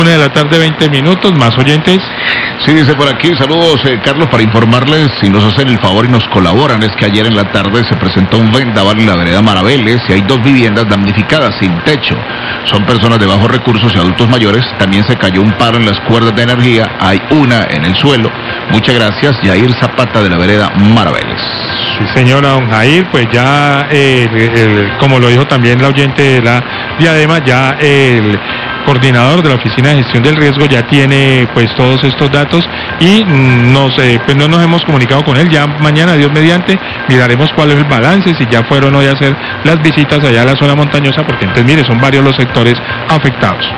1:20 p.m, más oyentes. Sí, dice por aquí, saludos Carlos, para informarles, si nos hacen el favor y nos colaboran, es que ayer en la tarde se presentó un vendaval en la vereda Maraveles y hay 2 viviendas damnificadas sin techo. Son personas de bajos recursos y adultos mayores. También se cayó un paro en las cuerdas de energía, hay una en el suelo. Muchas gracias, Yair Zapata de la vereda Maraveles. Sí, señora, don Jair, pues ya, como lo dijo también la oyente de la Diadema, ya el coordinador de la Oficina de Gestión del Riesgo ya tiene pues todos estos datos y pues no nos hemos comunicado con él. Ya mañana, Dios mediante, miraremos cuál es el balance, si ya fueron hoy a hacer las visitas allá a la zona montañosa, porque entonces mire, son varios los sectores afectados.